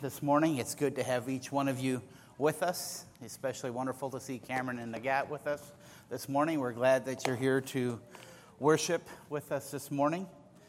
This morning. It's good to have each one of you with us. Especially wonderful to see Cameron and Nagat with us this morning. We're glad that you're here to worship with us this morning.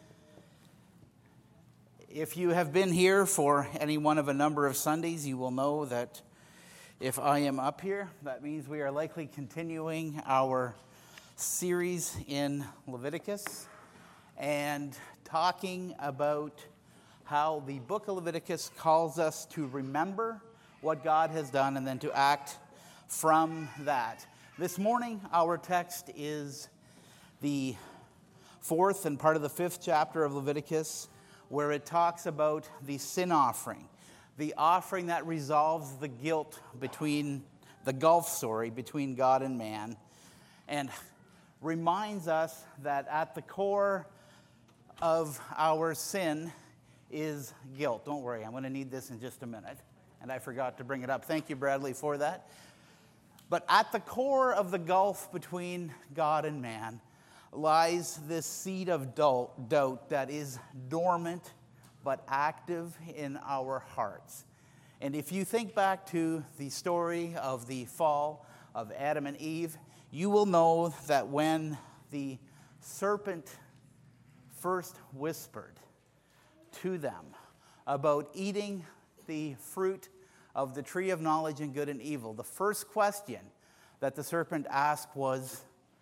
If you have been here for any one of a number of Sundays, you will know that if I am up here, that means we are likely continuing our series in Leviticus and talking about how the book of Leviticus calls us to remember what God has done and then to act from that. This morning, our text is the fourth and part of the fifth chapter of Leviticus, where it talks about the sin offering, the offering that resolves the guilt between the gulf, between God and man, and reminds us that at the core of our sin is guilt. Don't worry, I'm going to need this in just a minute. And I forgot to bring it up. Thank you, Bradley, for that. But at the core of the gulf between God and man lies this seed of doubt that is dormant but active in our hearts. And if you think back to the story of the fall of Adam and Eve, you will know that when the serpent first whispered to them about eating the fruit of the tree of knowledge and good and evil, the first question that the serpent asked was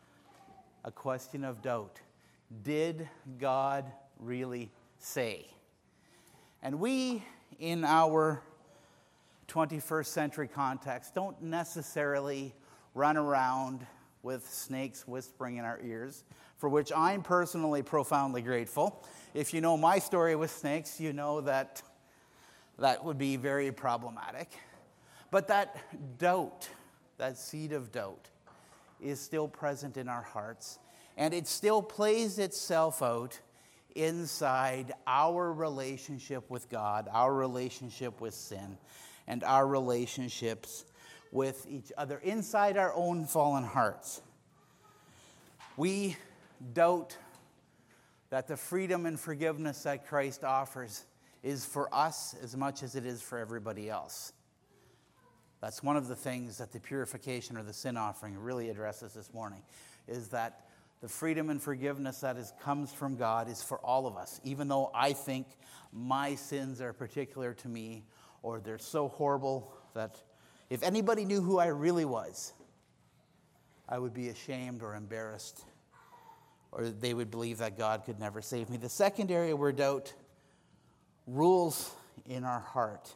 a question of doubt. Did God really say? And we, in our 21st century context, don't necessarily run around with snakes whispering in our ears, for which I'm personally profoundly grateful. If you know my story with snakes, you know that would be very problematic. But that doubt, that seed of doubt, is still present in our hearts, and it still plays itself out inside our relationship with God, our relationship with sin, and our relationships with each other, inside our own fallen hearts. We doubt that the freedom and forgiveness that Christ offers is for us as much as it is for everybody else. That's one of the things that the purification or the sin offering really addresses this morning, is that the freedom and forgiveness that comes from God is for all of us, even though I think my sins are particular to me, or they're so horrible that if anybody knew who I really was, I would be ashamed or embarrassed, or they would believe that God could never save me. The second area where doubt rules in our heart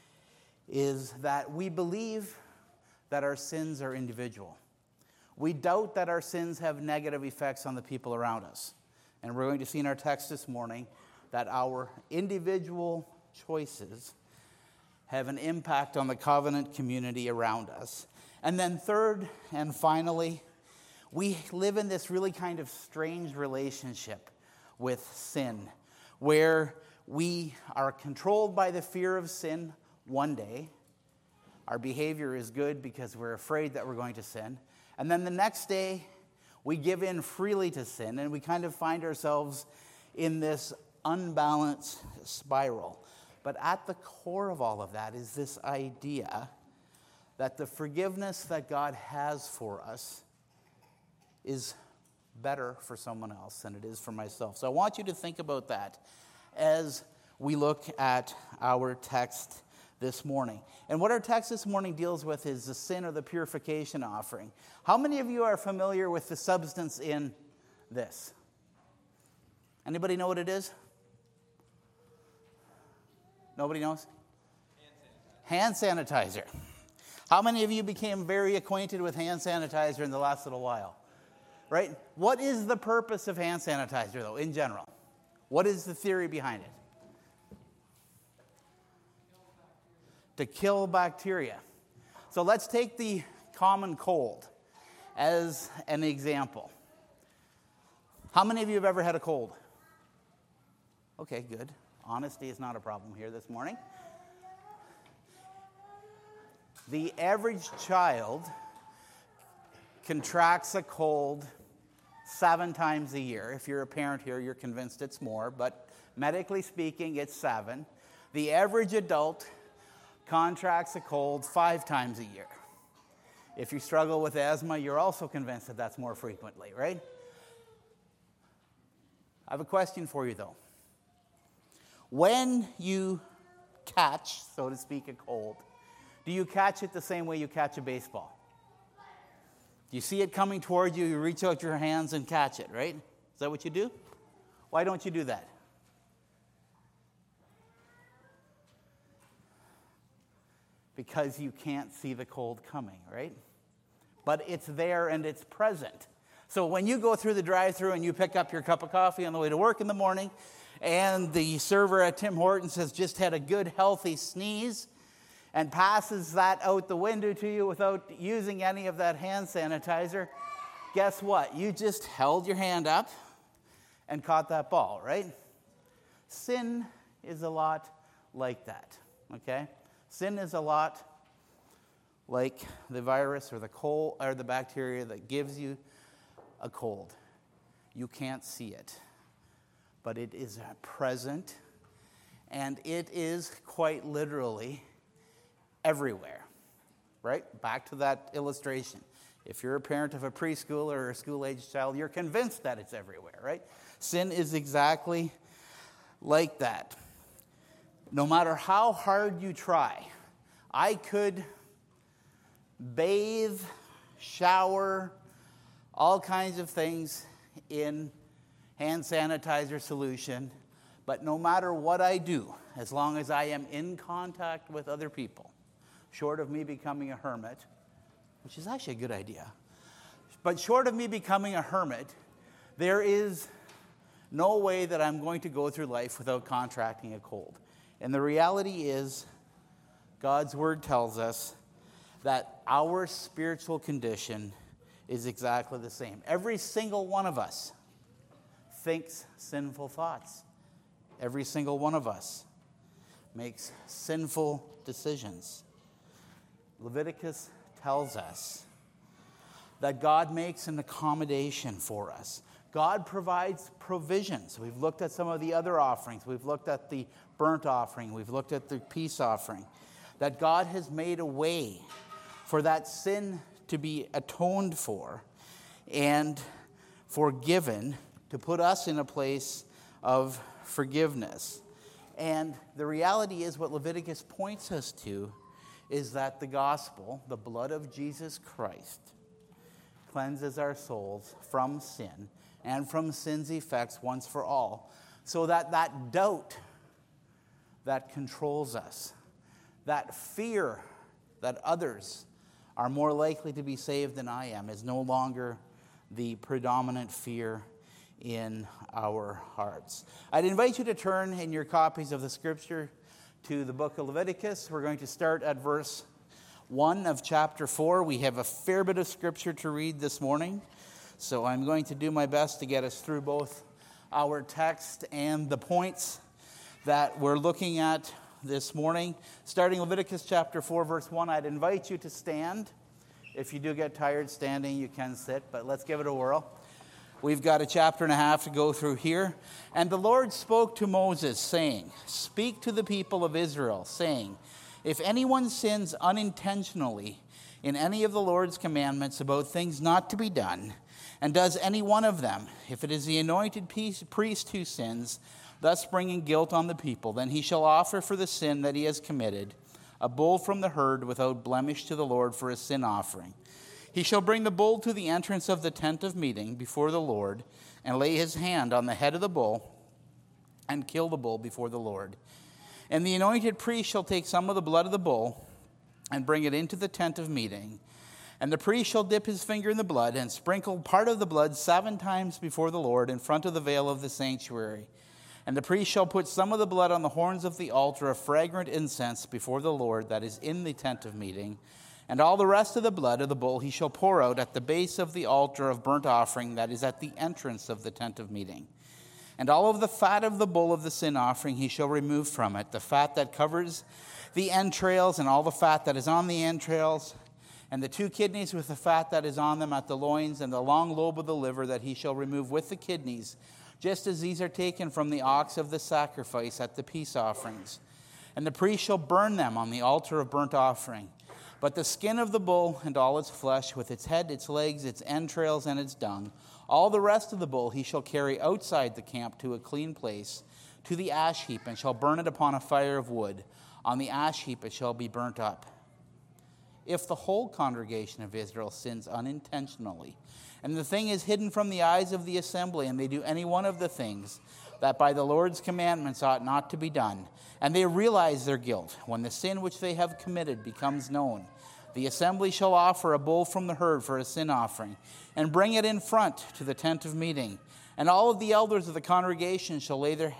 is that we believe that our sins are individual. We doubt that our sins have negative effects on the people around us. And we're going to see in our text this morning that our individual choices have an impact on the covenant community around us. And then third and finally, we live in this really kind of strange relationship with sin, where we are controlled by the fear of sin one day. Our behavior is good because we're afraid that we're going to sin. And then the next day, we give in freely to sin, and we kind of find ourselves in this unbalanced spiral. But at the core of all of that is this idea that the forgiveness that God has for us is better for someone else than it is for myself. So I want you to think about that as we look at our text this morning. And what our text this morning deals with is the sin or the purification offering. How many of you are familiar with the substance in this? Anybody know what it is? Nobody knows? Hand sanitizer. How many of you became very acquainted with hand sanitizer in the last little while? Right? What is the purpose of hand sanitizer, though, in general? What is the theory behind it? To kill bacteria. So let's take the common cold as an example. How many of you have ever had a cold? Okay, good. Honesty is not a problem here this morning. The average child contracts a cold 7 times a year. If you're a parent here, you're convinced it's more, but medically speaking, it's 7. The average adult contracts a cold 5 times a year. If you struggle with asthma, you're also convinced that that's more frequently, right? I have a question for you, though. When you catch, so to speak, a cold, do you catch it the same way you catch a baseball? You see it coming toward you, you reach out your hands and catch it, right? Is that what you do? Why don't you do that? Because you can't see the cold coming, right? But it's there and it's present. So when you go through the drive-thru and you pick up your cup of coffee on the way to work in the morning, and the server at Tim Hortons has just had a good, healthy sneeze and passes that out the window to you without using any of that hand sanitizer, guess what? You just held your hand up and caught that ball, right? Sin is a lot like that, okay? Sin is a lot like the virus or the cold or the bacteria that gives you a cold. You can't see it, but it is present, and it is quite literally everywhere, right? Back to that illustration. If you're a parent of a preschooler or a school-aged child, you're convinced that it's everywhere, right? Sin is exactly like that. No matter how hard you try, I could bathe, shower, all kinds of things in hand sanitizer solution, but no matter what I do, as long as I am in contact with other people, short of me becoming a hermit, which is actually a good idea, but short of me becoming a hermit, there is no way that I'm going to go through life without contracting a cold. And the reality is, God's word tells us that our spiritual condition is exactly the same. Every single one of us thinks sinful thoughts. Every single one of us makes sinful decisions. Leviticus tells us that God makes an accommodation for us. God provides provisions. We've looked at some of the other offerings. We've looked at the burnt offering. We've looked at the peace offering. That God has made a way for that sin to be atoned for and forgiven, to put us in a place of forgiveness. And the reality is, what Leviticus points us to is that the gospel, the blood of Jesus Christ, cleanses our souls from sin and from sin's effects once for all, so that that doubt that controls us, that fear that others are more likely to be saved than I am, is no longer the predominant fear in our hearts. I'd invite you to turn in your copies of the scripture to the book of Leviticus. We're going to start at verse 1 of chapter 4. We have a fair bit of scripture to read this morning, so I'm going to do my best to get us through both our text and the points that we're looking at this morning. Starting Leviticus chapter 4, verse 1, I'd invite you to stand. If you do get tired standing, you can sit, but let's give it a whirl. We've got a chapter and a half to go through here. And the Lord spoke to Moses, saying, "Speak to the people of Israel, saying, if anyone sins unintentionally in any of the Lord's commandments about things not to be done, and does any one of them, if it is the anointed priest who sins, thus bringing guilt on the people, then he shall offer for the sin that he has committed a bull from the herd without blemish to the Lord for a sin offering. He shall bring the bull to the entrance of the tent of meeting before the Lord, and lay his hand on the head of the bull, and kill the bull before the Lord. And the anointed priest shall take some of the blood of the bull, and bring it into the tent of meeting. And the priest shall dip his finger in the blood, and sprinkle part of the blood 7 times before the Lord in front of the veil of the sanctuary. And the priest shall put some of the blood on the horns of the altar of fragrant incense before the Lord that is in the tent of meeting. And all the rest of the blood of the bull he shall pour out at the base of the altar of burnt offering that is at the entrance of the tent of meeting. And all of the fat of the bull of the sin offering he shall remove from it, the fat that covers the entrails and all the fat that is on the entrails, and the 2 kidneys with the fat that is on them at the loins, and the long lobe of the liver that he shall remove with the kidneys, just as these are taken from the ox of the sacrifice at the peace offerings. and the priest shall burn them on the altar of burnt offering. But the skin of the bull and all its flesh, with its head, its legs, its entrails, and its dung, all the rest of the bull he shall carry outside the camp to a clean place, to the ash heap, and shall burn it upon a fire of wood. On the ash heap it shall be burnt up. If the whole congregation of Israel sins unintentionally, and the thing is hidden from the eyes of the assembly, and they do any one of the things that by the Lord's commandments ought not to be done, and they realize their guilt, when the sin which they have committed becomes known, the assembly shall offer a bull from the herd for a sin offering, and bring it in front to the tent of meeting. And all of the elders of the congregation shall lay their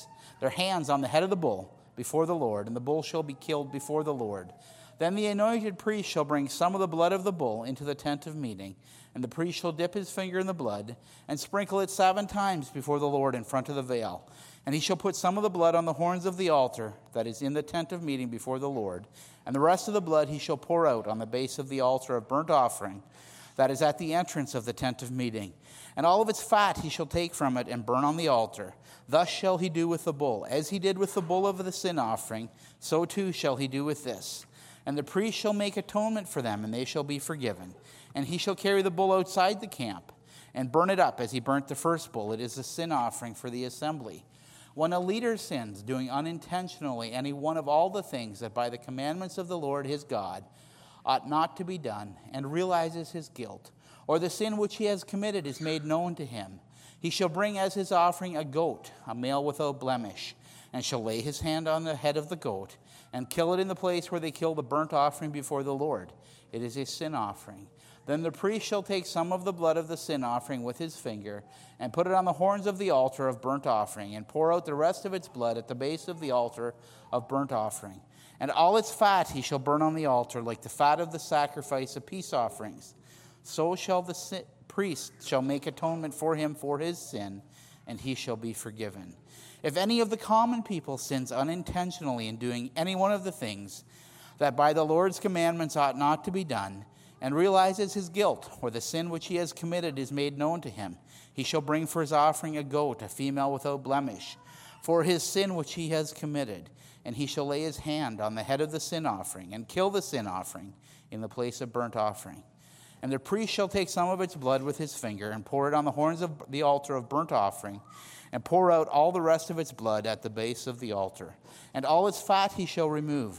hands on the head of the bull before the Lord, and the bull shall be killed before the Lord. Then the anointed priest shall bring some of the blood of the bull into the tent of meeting, and the priest shall dip his finger in the blood, and sprinkle it 7 times before the Lord in front of the veil. And he shall put some of the blood on the horns of the altar that is in the tent of meeting before the Lord, and the rest of the blood he shall pour out on the base of the altar of burnt offering that is at the entrance of the tent of meeting. And all of its fat he shall take from it and burn on the altar. Thus shall he do with the bull. As he did with the bull of the sin offering, so too shall he do with this. And the priest shall make atonement for them, and they shall be forgiven. And he shall carry the bull outside the camp, and burn it up as he burnt the first bull. It is a sin offering for the assembly. When a leader sins, doing unintentionally any one of all the things that by the commandments of the Lord his God ought not to be done, and realizes his guilt, or the sin which he has committed is made known to him, he shall bring as his offering a goat, a male without blemish, and shall lay his hand on the head of the goat, and kill it in the place where they kill the burnt offering before the Lord. It is a sin offering. Then the priest shall take some of the blood of the sin offering with his finger, and put it on the horns of the altar of burnt offering, and pour out the rest of its blood at the base of the altar of burnt offering. And all its fat he shall burn on the altar, like the fat of the sacrifice of peace offerings. So shall the priest shall make atonement for him for his sin, and he shall be forgiven. If any of the common people sins unintentionally in doing any one of the things that by the Lord's commandments ought not to be done, and realizes his guilt, or the sin which he has committed is made known to him, he shall bring for his offering a goat, a female without blemish, for his sin which he has committed. And he shall lay his hand on the head of the sin offering, and kill the sin offering in the place of burnt offering. And the priest shall take some of its blood with his finger, and pour it on the horns of the altar of burnt offering, and pour out all the rest of its blood at the base of the altar. And all its fat he shall remove,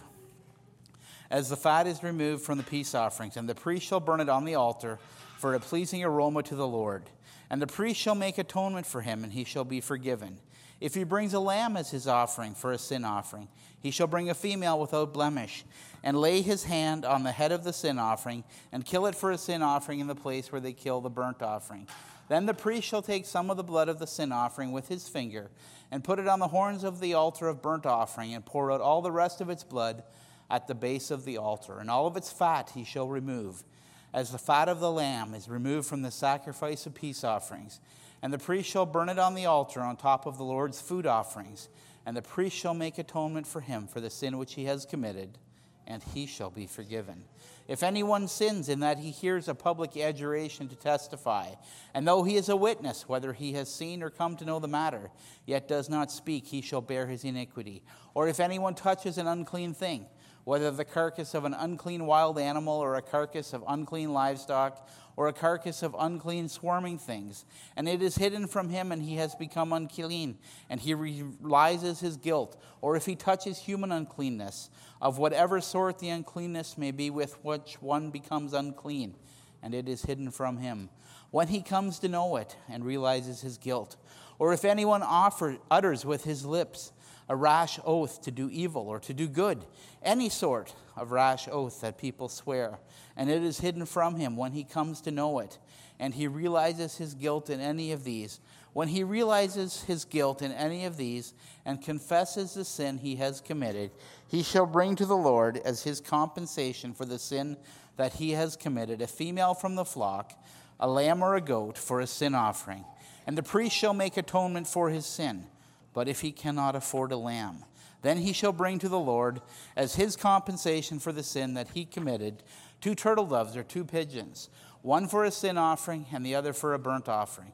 as the fat is removed from the peace offerings. And the priest shall burn it on the altar for a pleasing aroma to the Lord. And the priest shall make atonement for him, and he shall be forgiven. If he brings a lamb as his offering for a sin offering, he shall bring a female without blemish, and lay his hand on the head of the sin offering, and kill it for a sin offering in the place where they kill the burnt offering. Then the priest shall take some of the blood of the sin offering with his finger, and put it on the horns of the altar of burnt offering, and pour out all the rest of its blood at the base of the altar. And all of its fat he shall remove, as the fat of the lamb is removed from the sacrifice of peace offerings. And the priest shall burn it on the altar on top of the Lord's food offerings. And the priest shall make atonement for him for the sin which he has committed, and he shall be forgiven. If anyone sins in that he hears a public adjuration to testify, and though he is a witness, whether he has seen or come to know the matter, yet does not speak, he shall bear his iniquity. Or if anyone touches an unclean thing, whether the carcass of an unclean wild animal, or a carcass of unclean livestock, or a carcass of unclean swarming things, and it is hidden from him, and he has become unclean, and he realizes his guilt, or if he touches human uncleanness, of whatever sort the uncleanness may be with which one becomes unclean, and it is hidden from him, when he comes to know it and realizes his guilt, or if anyone utters with his lips a rash oath to do evil or to do good, any sort of rash oath that people swear, and it is hidden from him when he comes to know it, and he realizes his guilt in any of these. When he realizes his guilt in any of these and confesses the sin he has committed, he shall bring to the Lord as his compensation for the sin that he has committed a female from the flock, a lamb or a goat for a sin offering. And the priest shall make atonement for his sin. But if he cannot afford a lamb, then he shall bring to the Lord as his compensation for the sin that he committed 2 turtle doves or 2 pigeons, one for a sin offering and the other for a burnt offering.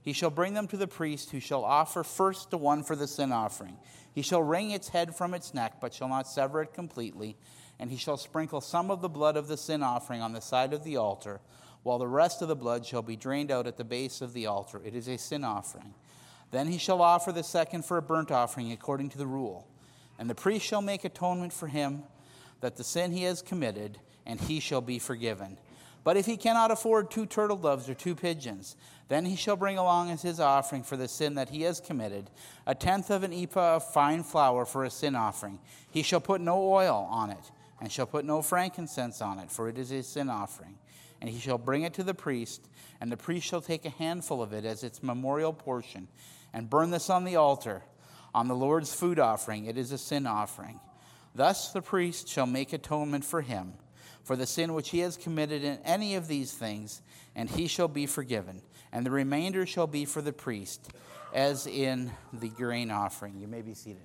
He shall bring them to the priest, who shall offer first the one for the sin offering. He shall wring its head from its neck, but shall not sever it completely. And he shall sprinkle some of the blood of the sin offering on the side of the altar, while the rest of the blood shall be drained out at the base of the altar. It is a sin offering. Then he shall offer the second for a burnt offering according to the rule. And the priest shall make atonement for him that the sin he has committed, and he shall be forgiven. But if he cannot afford 2 turtle doves or 2 pigeons, then he shall bring along as his offering for the sin that he has committed 1/10 of an ephah of fine flour for a sin offering. He shall put no oil on it, and shall put no frankincense on it, for it is a sin offering. And he shall bring it to the priest, and the priest shall take a handful of it as its memorial portion, and burn this on the altar, on the Lord's food offering. It is a sin offering. Thus the priest shall make atonement for him, for the sin which he has committed in any of these things, and he shall be forgiven. And the remainder shall be for the priest, as in the grain offering. You may be seated.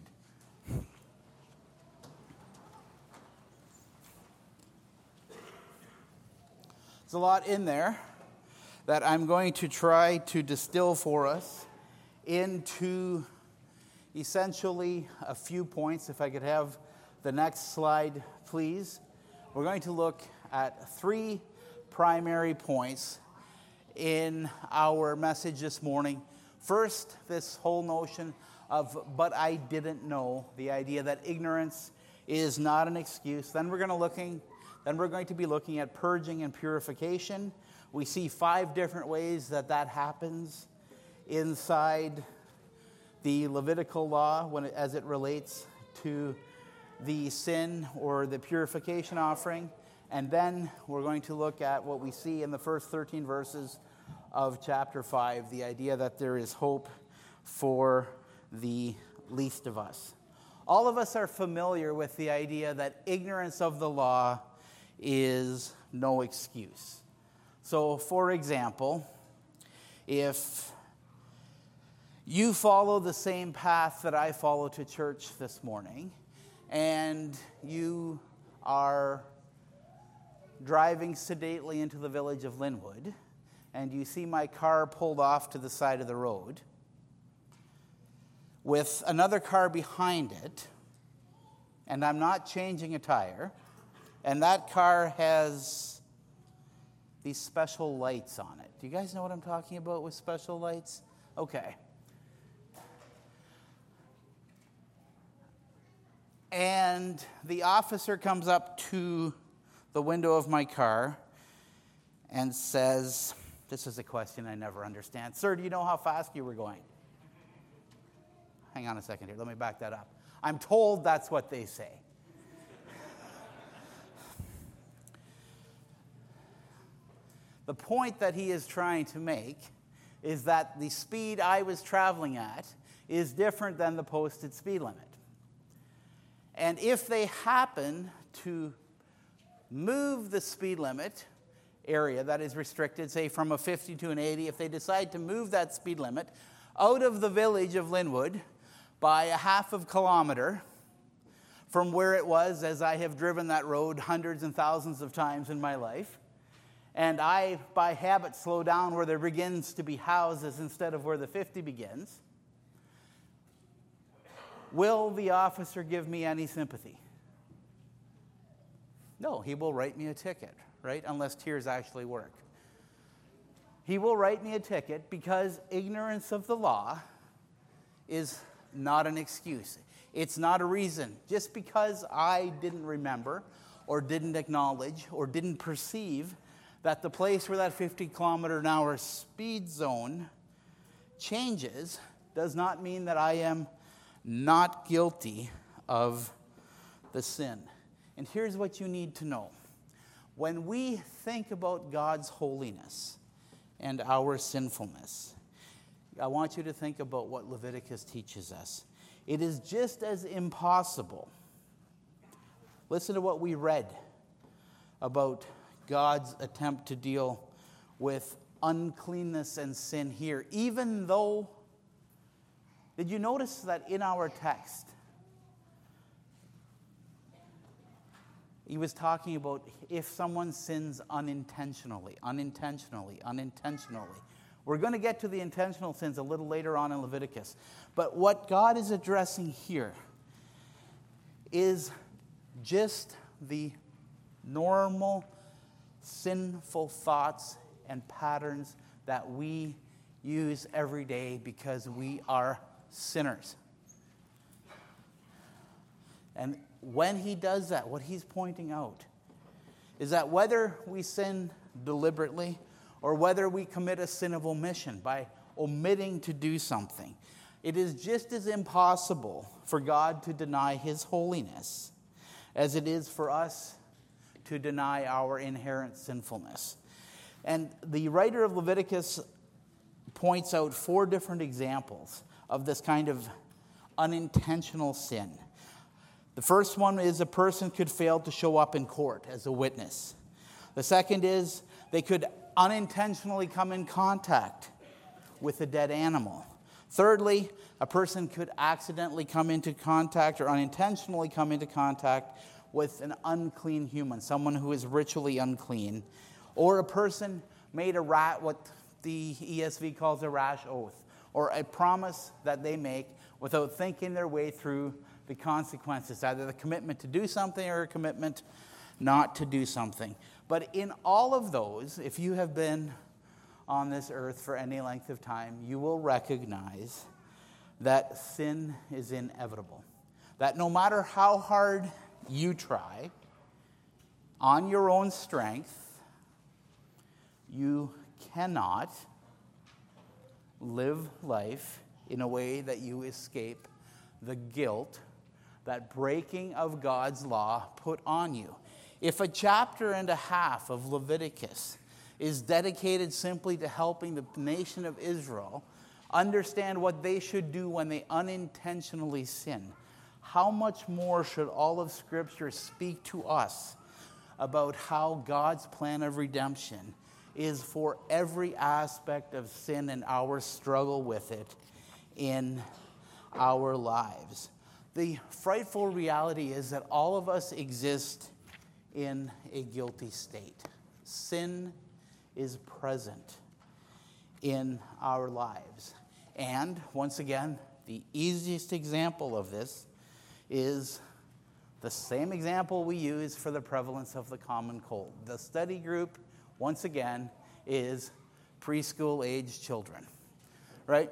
There's a lot in there that I'm going to try to distill for us into essentially a few points. If I could have the next slide, please. We're going to look at 3 primary points in our message this morning. First, this whole notion of, but I didn't know, the idea that ignorance is not an excuse. Then we're going to be looking at purging and purification. We see 5 different ways that happens inside the Levitical law as it relates to the sin or the purification offering. And then we're going to look at what we see in the first 13 verses of chapter 5, the idea that there is hope for the least of us. All of us are familiar with the idea that ignorance of the law is no excuse. So, for example, if you follow the same path that I follow to church this morning, and you are driving sedately into the village of Linwood, and you see my car pulled off to the side of the road with another car behind it, and I'm not changing a tire, and that car has these special lights on it. Do you guys know what I'm talking about with special lights? Okay. And the officer comes up to the window of my car and says, this is a question I never understand. Sir, do you know how fast you were going? Hang on a second here. Let me back that up. I'm told that's what they say. The point that he is trying to make is that the speed I was traveling at is different than the posted speed limit. And if they happen to move the speed limit area that is restricted, say from a 50 to an 80, if they decide to move that speed limit out of the village of Linwood by a half of a kilometer from where it was, as I have driven that road hundreds and thousands of times in my life, and I, by habit, slow down where there begins to be houses instead of where the 50 begins, will the officer give me any sympathy? No, he will write me a ticket, right? Unless tears actually work. He will write me a ticket because ignorance of the law is not an excuse. It's not a reason. Just because I didn't remember or didn't acknowledge or didn't perceive that the place where that 50 kilometer an hour speed zone changes does not mean that I am not guilty of the sin. And here's what you need to know. When we think about God's holiness and our sinfulness, I want you to think about what Leviticus teaches us. It is just as impossible. Listen to what we read about God's attempt to deal with uncleanness and sin here. Even though, did you notice that in our text, he was talking about if someone sins unintentionally, We're going to get to the intentional sins a little later on in Leviticus. But what God is addressing here is just the normal sinful thoughts and patterns that we use every day because we are sinners. And when he does that, what he's pointing out is that whether we sin deliberately or whether we commit a sin of omission by omitting to do something, it is just as impossible for God to deny his holiness as it is for us to deny our inherent sinfulness. And the writer of Leviticus points out 4 different examples of this kind of unintentional sin. The first one is a person could fail to show up in court as a witness. The second is they could unintentionally come in contact with a dead animal. Thirdly, a person could accidentally come into contact or unintentionally come into contact with an unclean human, someone who is ritually unclean. Or a person made what the ESV calls a rash oath, or a promise that they make without thinking their way through the consequences, either the commitment to do something or a commitment not to do something. But in all of those, if you have been on this earth for any length of time, you will recognize that sin is inevitable. That no matter how hard you try, on your own strength, you cannot live life in a way that you escape the guilt that breaking of God's law put on you. If a chapter and a half of Leviticus is dedicated simply to helping the nation of Israel understand what they should do when they unintentionally sin, how much more should all of Scripture speak to us about how God's plan of redemption is for every aspect of sin and our struggle with it in our lives? The frightful reality is that all of us exist in a guilty state. Sin is present in our lives. And once again, the easiest example of this is the same example we use for the prevalence of the common cold. The study group, once again, is preschool-aged children, right?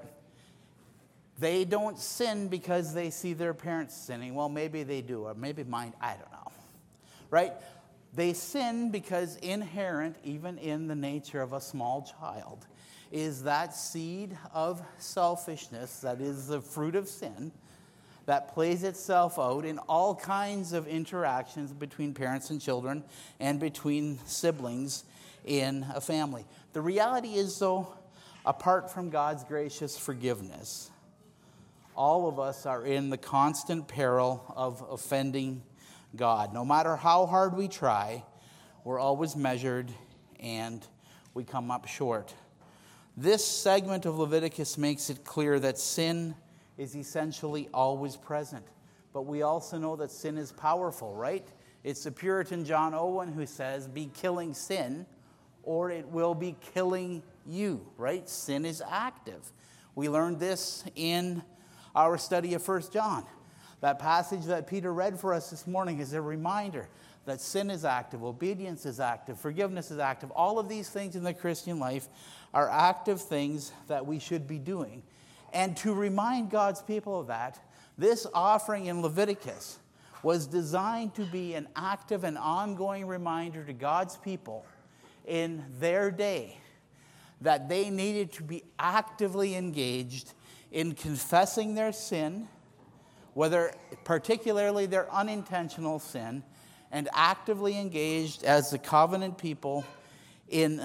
They don't sin because they see their parents sinning. Well, maybe they do, or maybe mine, I don't know, right? They sin because inherent, even in the nature of a small child, is that seed of selfishness that is the fruit of sin that plays itself out in all kinds of interactions between parents and children and between siblings in a family. The reality is, though, apart from God's gracious forgiveness, all of us are in the constant peril of offending God. No matter how hard we try, we're always measured and we come up short. This segment of Leviticus makes it clear that sin is essentially always present. But we also know that sin is powerful, right? It's the Puritan John Owen who says, be killing sin or it will be killing you, right? Sin is active. We learned this in our study of 1 John. That passage that Peter read for us this morning is a reminder that sin is active, obedience is active, forgiveness is active. All of these things in the Christian life are active things that we should be doing. And to remind God's people of that, this offering in Leviticus was designed to be an active and ongoing reminder to God's people in their day that they needed to be actively engaged in confessing their sin, whether particularly their unintentional sin, and actively engaged as the covenant people in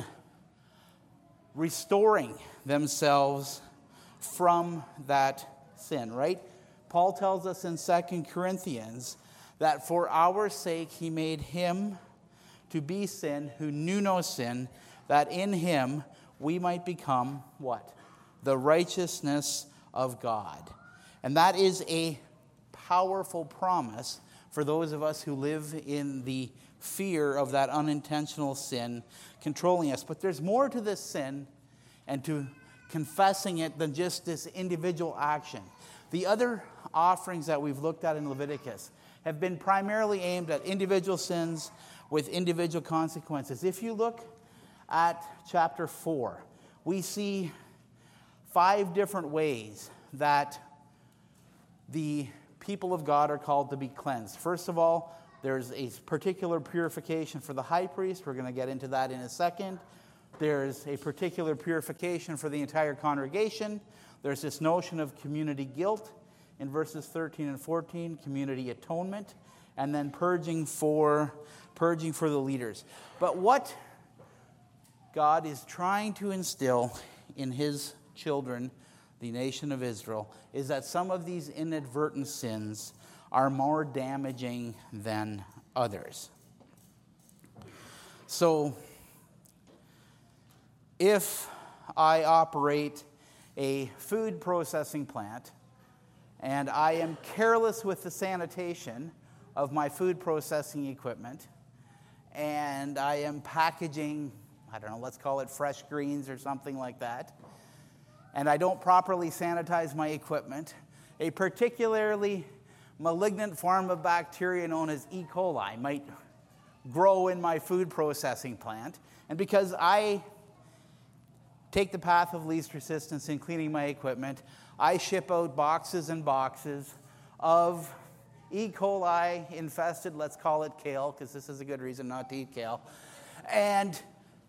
restoring themselves from that sin, right? Paul tells us in 2 Corinthians that for our sake he made him to be sin who knew no sin, that in him we might become what? The righteousness of God. And that is a powerful promise for those of us who live in the fear of that unintentional sin controlling us. But there's more to this sin and to confessing it than just this individual action. The other offerings that we've looked at in Leviticus have been primarily aimed at individual sins with individual consequences. If you look at chapter 4, we see 5 different ways that the people of God are called to be cleansed. First of all, there's a particular purification for the high priest. We're going to get into that in a second. There's a particular purification for the entire congregation. There's this notion of community guilt in verses 13 and 14, community atonement, and then purging for the leaders. But what God is trying to instill in his children, the nation of Israel, is that some of these inadvertent sins are more damaging than others. So, if I operate a food processing plant and I am careless with the sanitation of my food processing equipment, and I am packaging, I don't know, let's call it fresh greens or something like that, and I don't properly sanitize my equipment, a particularly malignant form of bacteria known as E. coli might grow in my food processing plant. And because I take the path of least resistance in cleaning my equipment, I ship out boxes and boxes of E. coli infested, let's call it kale, because this is a good reason not to eat kale. And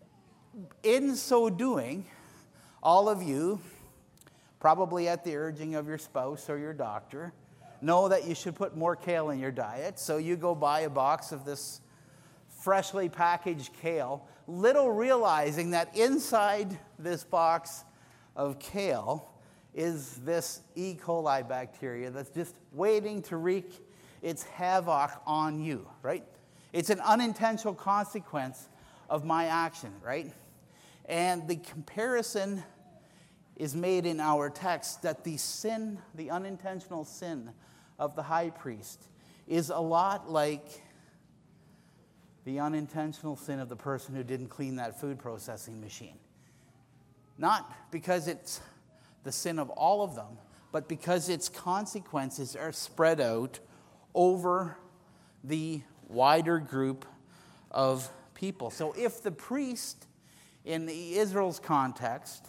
in so doing, all of you, probably at the urging of your spouse or your doctor, know that you should put more kale in your diet. So you go buy a box of this freshly packaged kale, little realizing that inside this box of kale is this E. coli bacteria that's just waiting to wreak its havoc on you, right? It's an unintentional consequence of my action, right? And the comparison is made in our text that the sin, the unintentional sin of the high priest, is a lot like the unintentional sin of the person who didn't clean that food processing machine. Not because it's the sin of all of them, but because its consequences are spread out over the wider group of people. So if the priest in Israel's context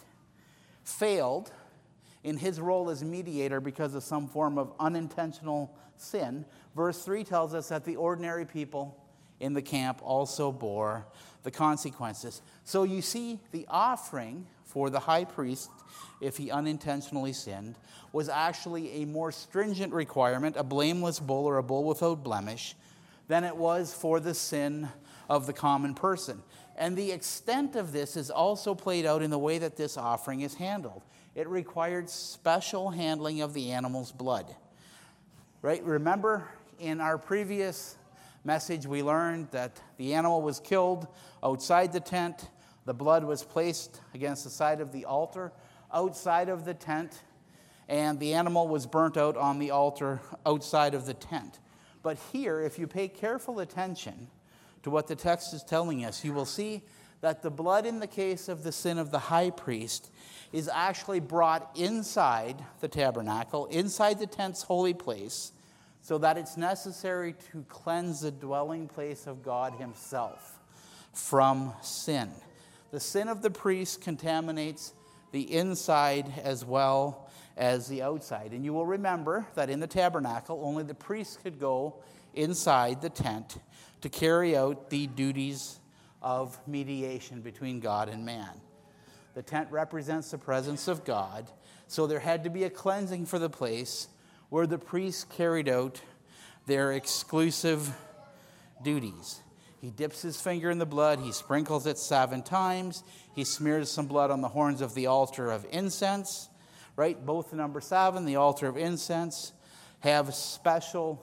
failed in his role as mediator because of some form of unintentional sin, verse 3 tells us that the ordinary people in the camp also bore the consequences. So you see, the offering for the high priest, if he unintentionally sinned, was actually a more stringent requirement, a blameless bull or a bull without blemish, than it was for the sin of the common person. And the extent of this is also played out in the way that this offering is handled. It required special handling of the animal's blood. Right? Remember, in our previous message, we learned that the animal was killed outside the tent. The blood was placed against the side of the altar outside of the tent, and the animal was burnt out on the altar outside of the tent. But here, if you pay careful attention to what the text is telling us, you will see that the blood in the case of the sin of the high priest is actually brought inside the tabernacle, inside the tent's holy place, so that it's necessary to cleanse the dwelling place of God himself from sin. The sin of the priest contaminates the inside as well as the outside. And you will remember that in the tabernacle, only the priest could go inside the tent to carry out the duties of mediation between God and man. The tent represents the presence of God, so there had to be a cleansing for the place where the priests carried out their exclusive duties. He dips his finger in the blood, he sprinkles it 7 times, he smears some blood on the horns of the altar of incense, right? Both the number 7, the altar of incense, have special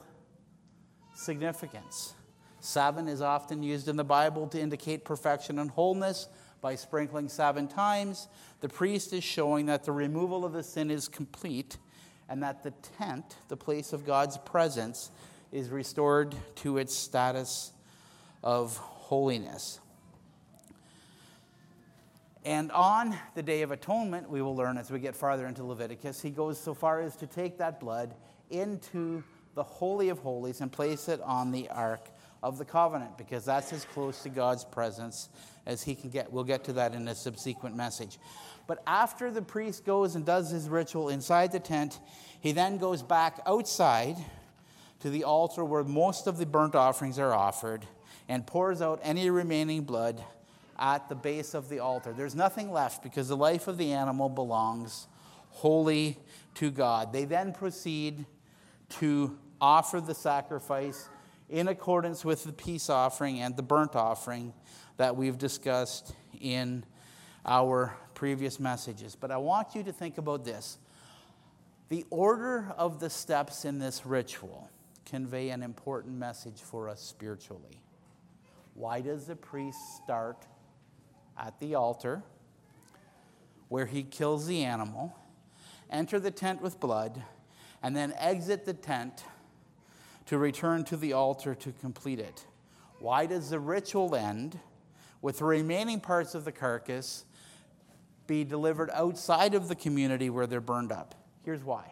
significance. 7 is often used in the Bible to indicate perfection and wholeness. By sprinkling 7 times, the priest is showing that the removal of the sin is complete and that the tent, the place of God's presence, is restored to its status of holiness. And on the Day of Atonement, we will learn as we get farther into Leviticus, he goes so far as to take that blood into the Holy of Holies and place it on the Ark of the Covenant, because that's as close to God's presence as he can get. We'll get to that in a subsequent message. But after the priest goes and does his ritual inside the tent, he then goes back outside to the altar where most of the burnt offerings are offered and pours out any remaining blood at the base of the altar. There's nothing left because the life of the animal belongs wholly to God. They then proceed to offer the sacrifice in accordance with the peace offering and the burnt offering that we've discussed in our previous messages. But I want you to think about this. The order of the steps in this ritual convey an important message for us spiritually. Why does the priest start at the altar where he kills the animal, enter the tent with blood, and then exit the tent to return to the altar to complete it? Why does the ritual end with the remaining parts of the carcass be delivered outside of the community where they're burned up? Here's why.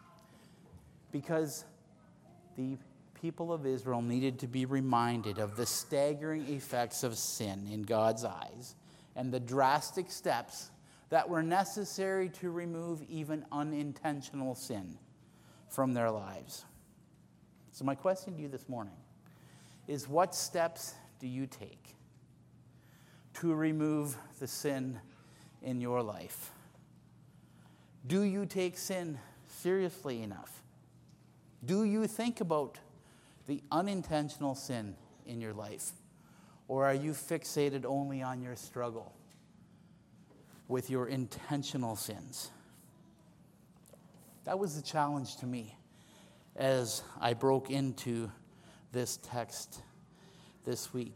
Because the people of Israel needed to be reminded of the staggering effects of sin in God's eyes and the drastic steps that were necessary to remove even unintentional sin from their lives. So my question to you this morning is, what steps do you take to remove the sin in your life? Do you take sin seriously enough? Do you think about the unintentional sin in your life? Or are you fixated only on your struggle with your intentional sins? That was the challenge to me as I broke into this text this week.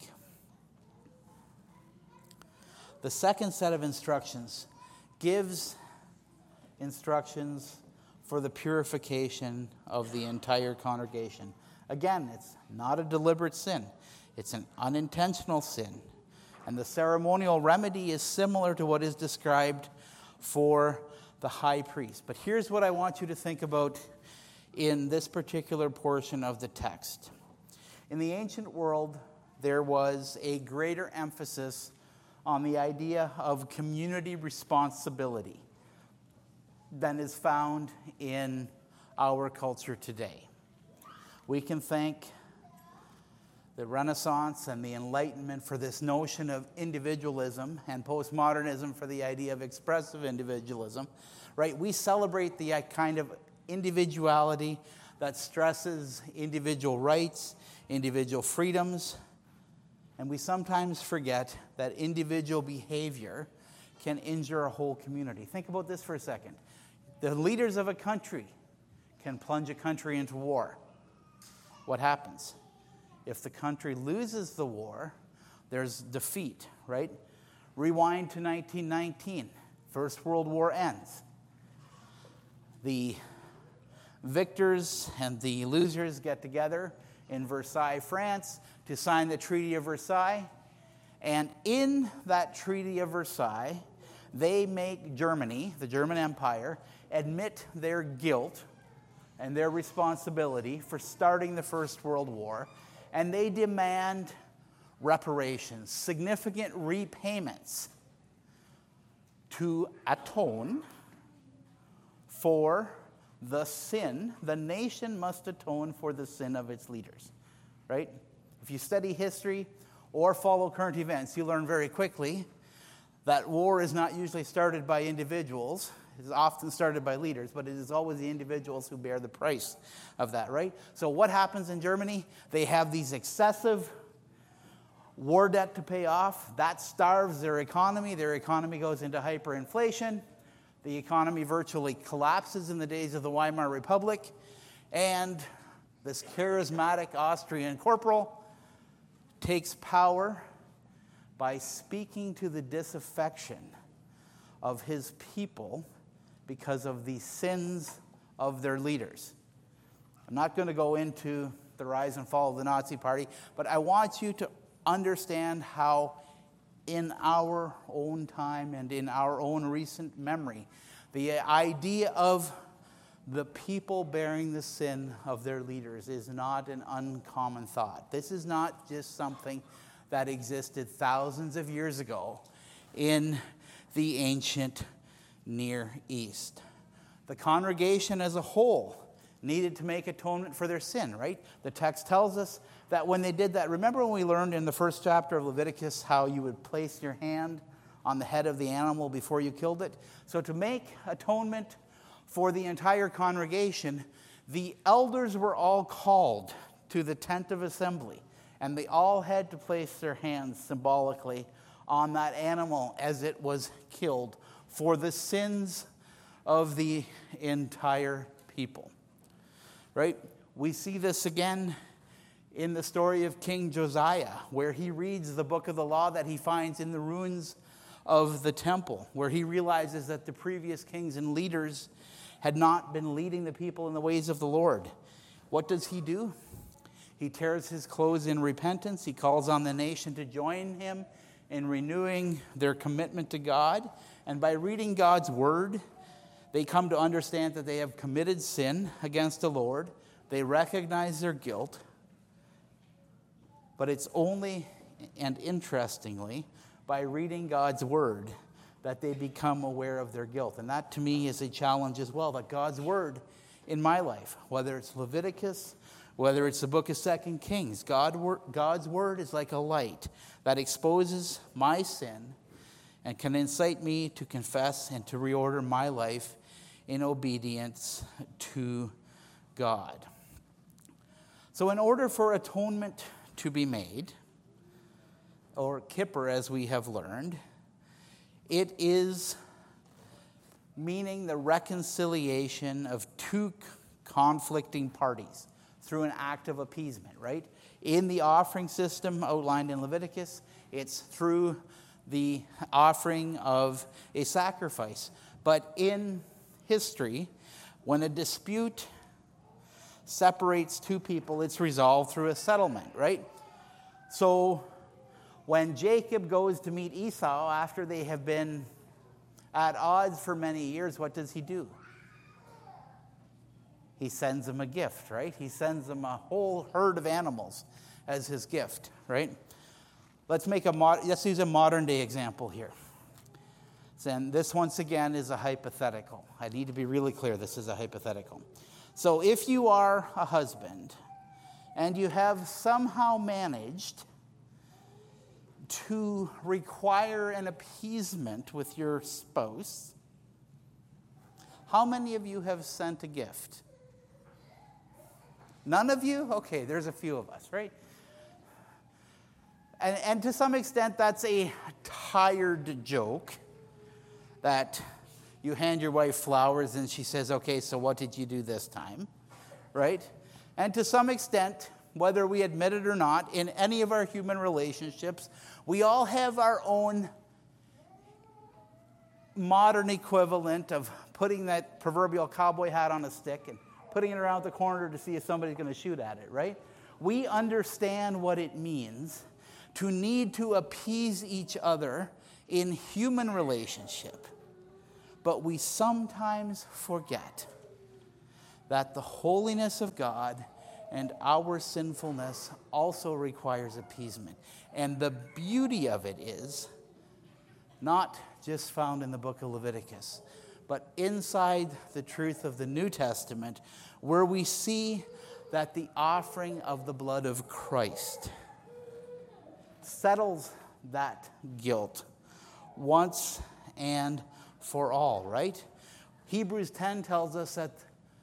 The second set of instructions gives instructions for the purification of the entire congregation. Again, it's not a deliberate sin. It's an unintentional sin. And the ceremonial remedy is similar to what is described for the high priest. But here's what I want you to think about in this particular portion of the text. In the ancient world, there was a greater emphasis on the idea of community responsibility than is found in our culture today. We can thank the Renaissance and the Enlightenment for this notion of individualism, and postmodernism for the idea of expressive individualism, right? We celebrate the kind of individuality that stresses individual rights, individual freedoms, and we sometimes forget that individual behavior can injure a whole community. Think about this for a second. The leaders of a country can plunge a country into war. What happens? If the country loses the war, there's defeat, right? Rewind to 1919. First World War ends. The victors and the losers get together in Versailles, France, to sign the Treaty of Versailles. And in that Treaty of Versailles, they make Germany, the German Empire, admit their guilt and their responsibility for starting the First World War, and they demand reparations, significant repayments to atone for the sin. The nation must atone for the sin of its leaders, right? If you study history or follow current events, you learn very quickly that war is not usually started by individuals. It is often started by leaders, but it is always the individuals who bear the price of that, right? So what happens in Germany? They have these excessive war debt to pay off. That starves their economy. Their economy goes into hyperinflation. The economy virtually collapses in the days of the Weimar Republic. And this charismatic Austrian corporal takes power by speaking to the disaffection of his people because of the sins of their leaders. I'm not going to go into the rise and fall of the Nazi Party, but I want you to understand how in our own time and in our own recent memory. The idea of the people bearing the sin of their leaders is not an uncommon thought. This is not just something that existed thousands of years ago in the ancient Near East. The congregation as a whole needed to make atonement for their sin, right? The text tells us that when they did that, remember when we learned in the first chapter of Leviticus how you would place your hand on the head of the animal before you killed it? So to make atonement for the entire congregation, the elders were all called to the tent of assembly, and they all had to place their hands symbolically on that animal as it was killed for the sins of the entire people. Right? We see this again in the story of King Josiah, where he reads the book of the law that he finds in the ruins of the temple, where he realizes that the previous kings and leaders had not been leading the people in the ways of the Lord. What does he do? He tears his clothes in repentance. He calls on the nation to join him in renewing their commitment to God. And by reading God's word, they come to understand that they have committed sin against the Lord. They recognize their guilt. But it's only, and interestingly, by reading God's word that they become aware of their guilt. And that to me is a challenge as well, that God's word in my life, whether it's Leviticus, whether it's the book of 2 Kings, God's word is like a light that exposes my sin and can incite me to confess and to reorder my life in obedience to God. So in order for atonement to be made, or kippur as we have learned, it is meaning the reconciliation of two conflicting parties through an act of appeasement, right? In the offering system outlined in Leviticus, it's through the offering of a sacrifice. But in history, when a dispute separates two people, it's resolved through a settlement, right? So when Jacob goes to meet Esau after they have been at odds for many years, what does he do? He sends him a gift, right? He sends him a whole herd of animals as his gift, right? Let's use a modern day example here. And this, once again, is a hypothetical. I need to be really clear, this is a hypothetical. So if you are a husband and you have somehow managed to require an appeasement with your spouse, how many of you have sent a gift? None of you? Okay, there's a few of us, right? And to some extent, that's a tired joke that you hand your wife flowers and she says, okay, so what did you do this time, right? And to some extent, whether we admit it or not, in any of our human relationships, we all have our own modern equivalent of putting that proverbial cowboy hat on a stick and putting it around the corner to see if somebody's going to shoot at it, right? We understand what it means to need to appease each other in human relationship. But we sometimes forget that the holiness of God and our sinfulness also requires appeasement. And the beauty of it is not just found in the book of Leviticus, but inside the truth of the New Testament, where we see that the offering of the blood of Christ settles that guilt once and for all, right? Hebrews 10 tells us that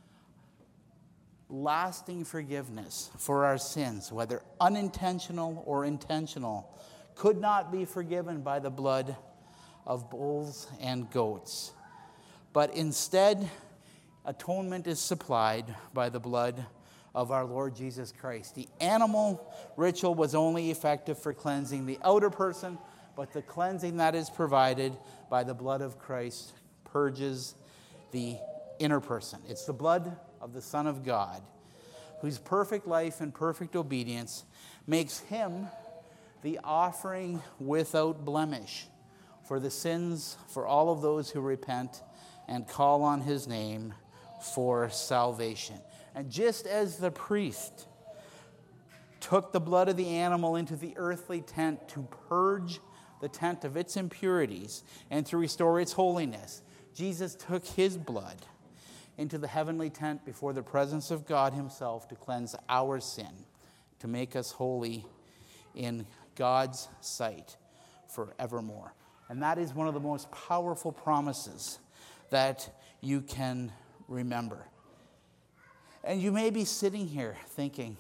lasting forgiveness for our sins, whether unintentional or intentional, could not be forgiven by the blood of bulls and goats. But instead, atonement is supplied by the blood of our Lord Jesus Christ. The animal ritual was only effective for cleansing the outer person, but the cleansing that is provided by the blood of Christ purges the inner person. It's the blood of the Son of God, whose perfect life and perfect obedience makes him the offering without blemish for the sins for all of those who repent and call on his name for salvation. And just as the priest took the blood of the animal into the earthly tent to purge the tent of its impurities and to restore its holiness, Jesus took his blood into the heavenly tent before the presence of God himself to cleanse our sin, to make us holy in God's sight forevermore. And that is one of the most powerful promises that you can remember. And you may be sitting here thinking,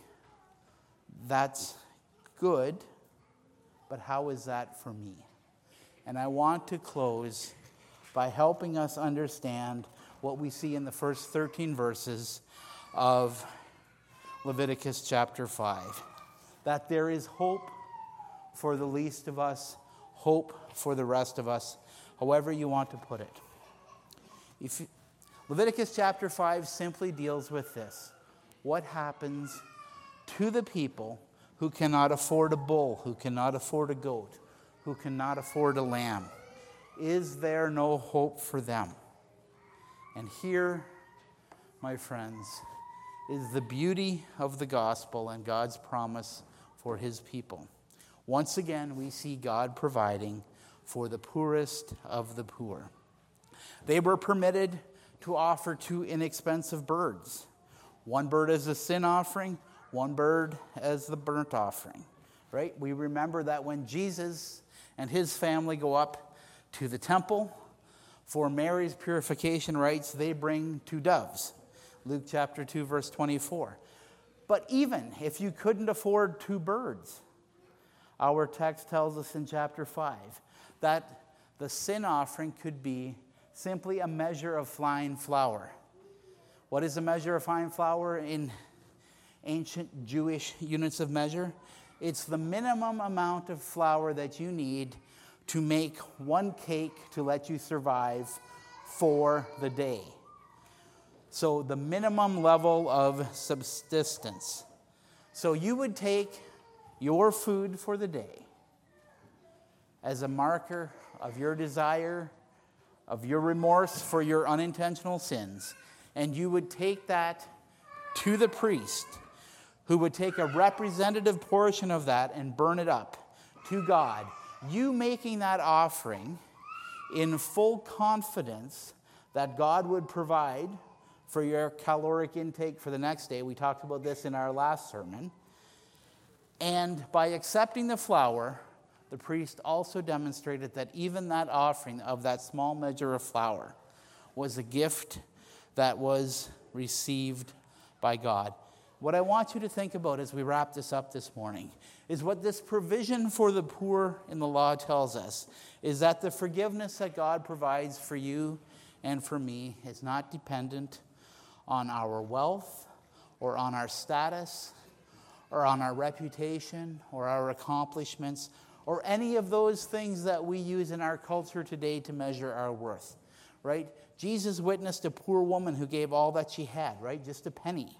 that's good, but how is that for me? And I want to close by helping us understand what we see in the first 13 verses of Leviticus chapter 5. That there is hope for the least of us, hope for the rest of us, however you want to put it. Leviticus chapter 5 simply deals with this. What happens to the people who cannot afford a bull, who cannot afford a goat, who cannot afford a lamb? Is there no hope for them? And here, my friends, is the beauty of the gospel and God's promise for his people. Once again, we see God providing for the poorest of the poor. They were permitted to offer 2 inexpensive birds. One bird as a sin offering, one bird as the burnt offering. Right? We remember that when Jesus and his family go up to the temple for Mary's purification rites, they bring 2 doves. Luke chapter 2, verse 24. But even if you couldn't afford 2 birds, our text tells us in chapter 5 that the sin offering could be simply a measure of fine flour. What is a measure of fine flour in ancient Jewish units of measure? It's the minimum amount of flour that you need to make 1 cake to let you survive for the day. So the minimum level of subsistence. So you would take your food for the day as a marker of your desire, of your remorse for your unintentional sins, and you would take that to the priest, who would take a representative portion of that and burn it up to God. You making that offering in full confidence that God would provide for your caloric intake for the next day. We talked about this in our last sermon. And by accepting the flour, the priest also demonstrated that even that offering of that small measure of flour was a gift that was received by God. What I want you to think about as we wrap this up this morning is what this provision for the poor in the law tells us, is that the forgiveness that God provides for you and for me is not dependent on our wealth or on our status or on our reputation or our accomplishments or any of those things that we use in our culture today to measure our worth, right? Jesus witnessed a poor woman who gave all that she had, right? Just a penny.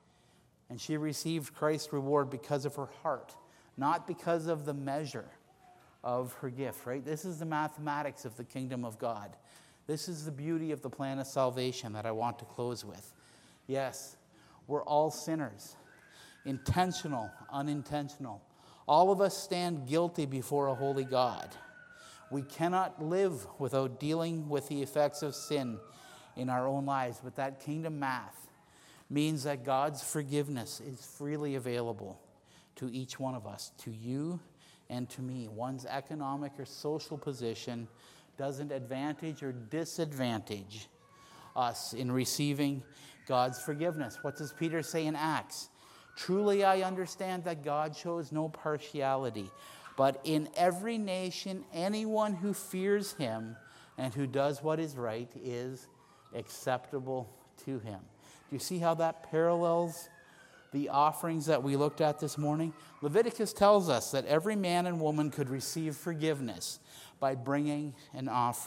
And she received Christ's reward because of her heart, not because of the measure of her gift, right? This is the mathematics of the kingdom of God. This is the beauty of the plan of salvation that I want to close with. Yes, we're all sinners, intentional, unintentional. All of us stand guilty before a holy God. We cannot live without dealing with the effects of sin in our own lives, but that kingdom math means that God's forgiveness is freely available to each one of us, to you and to me. One's economic or social position doesn't advantage or disadvantage us in receiving God's forgiveness. What does Peter say in Acts? Truly I understand that God shows no partiality, but in every nation, anyone who fears him and who does what is right is acceptable to him. Do you see how that parallels the offerings that we looked at this morning? Leviticus tells us that every man and woman could receive forgiveness by bringing an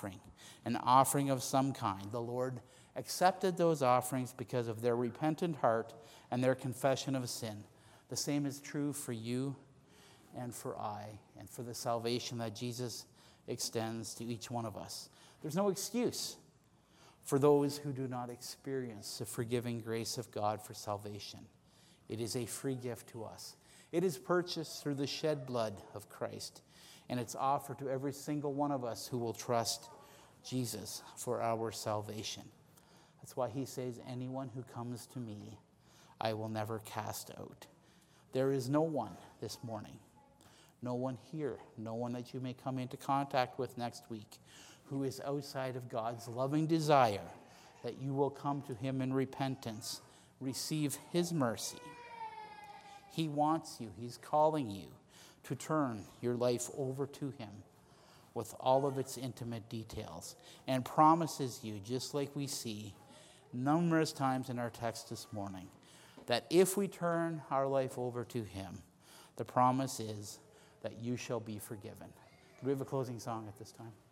offering of some kind. The Lord accepted those offerings because of their repentant heart and their confession of sin. The same is true for you and for I, and for the salvation that Jesus extends to each one of us. There's no excuse for those who do not experience the forgiving grace of God for salvation. It is a free gift to us. It is purchased through the shed blood of Christ, and it's offered to every single one of us who will trust Jesus for our salvation. That's why he says, anyone who comes to me, I will never cast out. There is no one this morning, no one here, no one that you may come into contact with next week who is outside of God's loving desire that you will come to him in repentance, receive his mercy. He wants you, he's calling you to turn your life over to him with all of its intimate details, and promises you, just like we see numerous times in our text this morning, that if we turn our life over to him, the promise is that you shall be forgiven. Do we have a closing song at this time?